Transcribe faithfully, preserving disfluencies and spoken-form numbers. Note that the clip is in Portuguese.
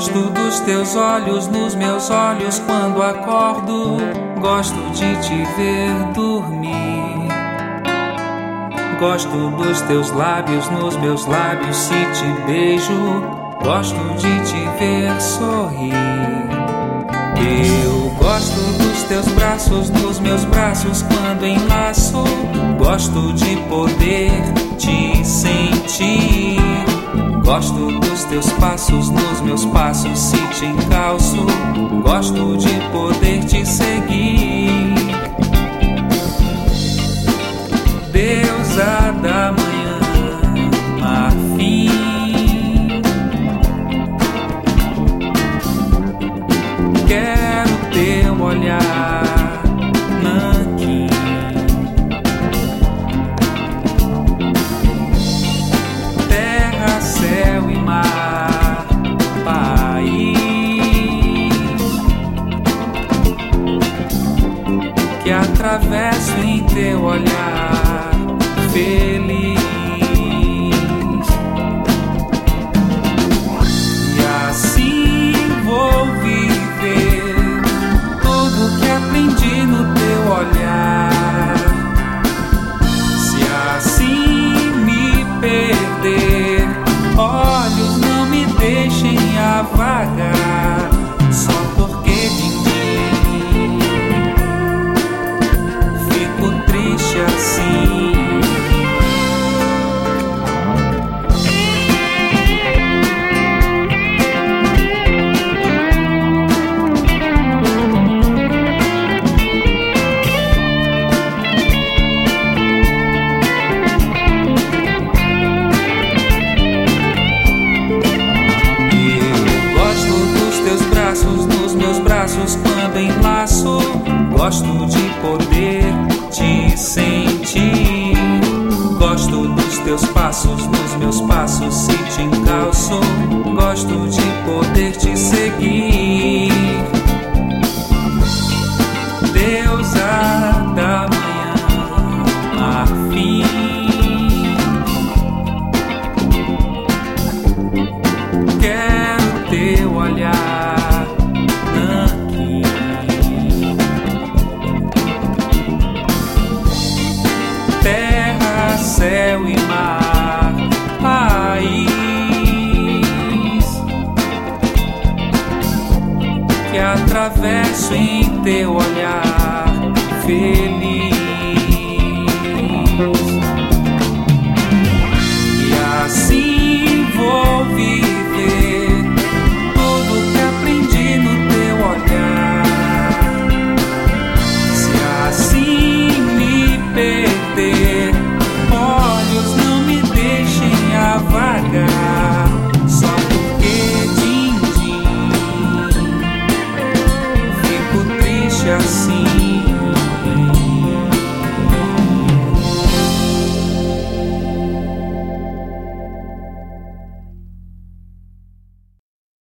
Gosto dos teus olhos nos meus olhos quando acordo. Gosto de te ver dormir. Gosto dos teus lábios nos meus lábios se te beijo. Gosto de te ver sorrir. Eu gosto dos teus braços nos meus braços quando enlaço. Gosto de poder te sentir. Gosto dos teus passos nos meus passos se te encalço. Gosto de poder te seguir. Deusa da manhã, marfim, quero teu olhar, nanquim. Terra, céu e mar, país que atravesso em teu olhar feliz. E assim vou viver tudo que aprendi no teu olhar. Se assim me perder, olhos não me deixem a vagar, só porque de mim fico triste assim. Nos meus braços quando enlaço. Gosto de poder te sentir. Gosto dos teus passos nos meus passos se te encalço. Gosto de poder te seguir. Deusa da manhã, marfim, quero teu olhar, nanquim. Terra, céu e mar, país que atravesso em teu olhar feliz. E assim vou viver tudo que aprendi no teu olhar. Se assim me perder, olhos não me deixem a vagar, só porque din-din fico triste assim.